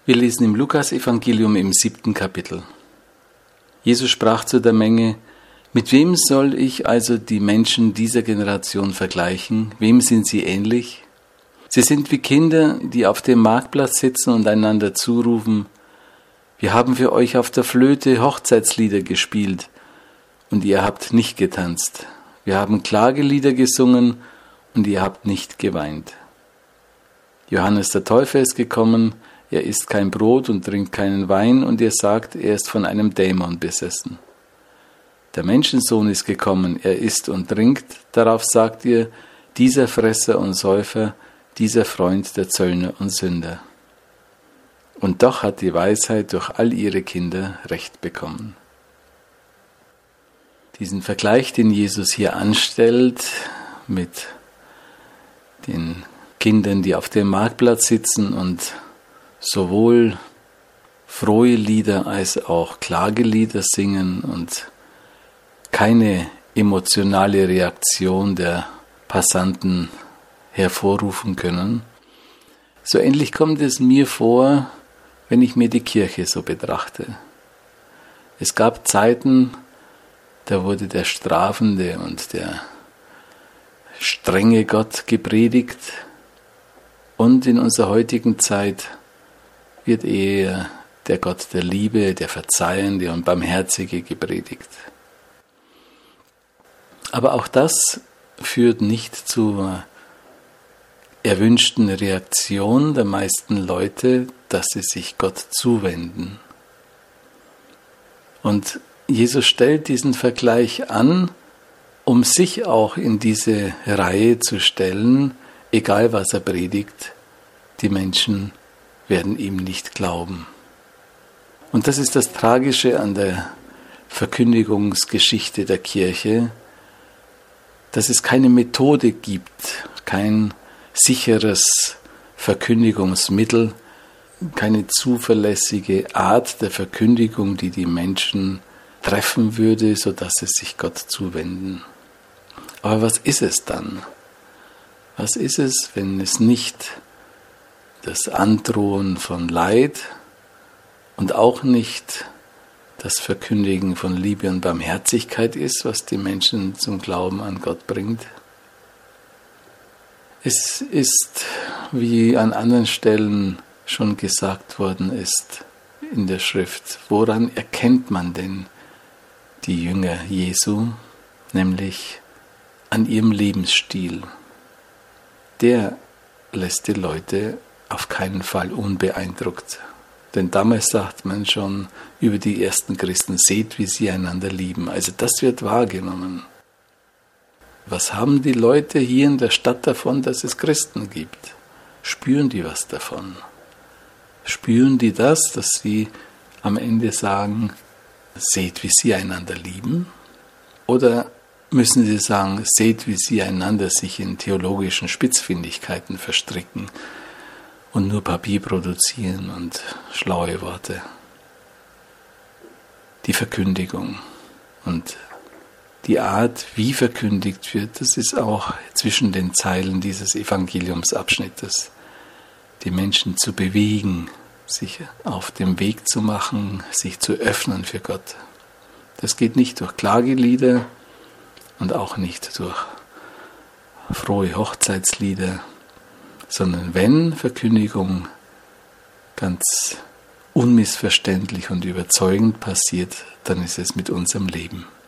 Wir lesen im Lukas-Evangelium im 7. Kapitel. Jesus sprach zu der Menge: Mit wem soll ich also die Menschen dieser Generation vergleichen? Wem sind sie ähnlich? Sie sind wie Kinder, die auf dem Marktplatz sitzen und einander zurufen: Wir haben für euch auf der Flöte Hochzeitslieder gespielt und ihr habt nicht getanzt. Wir haben Klagelieder gesungen und ihr habt nicht geweint. Johannes der Täufer ist gekommen, er isst kein Brot und trinkt keinen Wein, und ihr sagt, er ist von einem Dämon besessen. Der Menschensohn ist gekommen, er isst und trinkt, darauf sagt ihr, dieser Fresser und Säufer, dieser Freund der Zöllner und Sünder. Und doch hat die Weisheit durch all ihre Kinder Recht bekommen. Diesen Vergleich, den Jesus hier anstellt mit den Kindern, die auf dem Marktplatz sitzen und sowohl frohe Lieder als auch Klagelieder singen und keine emotionale Reaktion der Passanten hervorrufen können. So ähnlich kommt es mir vor, wenn ich mir die Kirche so betrachte. Es gab Zeiten, da wurde der strafende und der strenge Gott gepredigt, und in unserer heutigen Zeit wird eher der Gott der Liebe, der Verzeihende und Barmherzige gepredigt. Aber auch das führt nicht zur erwünschten Reaktion der meisten Leute, dass sie sich Gott zuwenden. Und Jesus stellt diesen Vergleich an, um sich auch in diese Reihe zu stellen, egal was er predigt, die Menschen werden ihm nicht glauben. Und das ist das Tragische an der Verkündigungsgeschichte der Kirche, dass es keine Methode gibt, kein sicheres Verkündigungsmittel, keine zuverlässige Art der Verkündigung, die die Menschen treffen würde, sodass sie sich Gott zuwenden. Aber was ist es dann? Was ist es, wenn es nicht das Androhen von Leid und auch nicht das Verkündigen von Liebe und Barmherzigkeit ist, was die Menschen zum Glauben an Gott bringt? Es ist, wie an anderen Stellen schon gesagt worden ist in der Schrift, woran erkennt man denn die Jünger Jesu? Nämlich an ihrem Lebensstil. Der lässt die Leute auf keinen Fall unbeeindruckt. Denn damals sagt man schon über die ersten Christen: Seht, wie sie einander lieben. Also das wird wahrgenommen. Was haben die Leute hier in der Stadt davon, dass es Christen gibt? Spüren die was davon? Spüren die das, dass sie am Ende sagen: Seht, wie sie einander lieben? Oder müssen sie sagen: Seht, wie sie einander sich in theologischen Spitzfindigkeiten verstricken und nur Papier produzieren und schlaue Worte? Die Verkündigung und die Art, wie verkündigt wird, das ist auch zwischen den Zeilen dieses Evangeliumsabschnittes, die Menschen zu bewegen, sich auf den Weg zu machen, sich zu öffnen für Gott. Das geht nicht durch Klagelieder und auch nicht durch frohe Hochzeitslieder, sondern wenn Verkündigung ganz unmissverständlich und überzeugend passiert, dann ist es mit unserem Leben.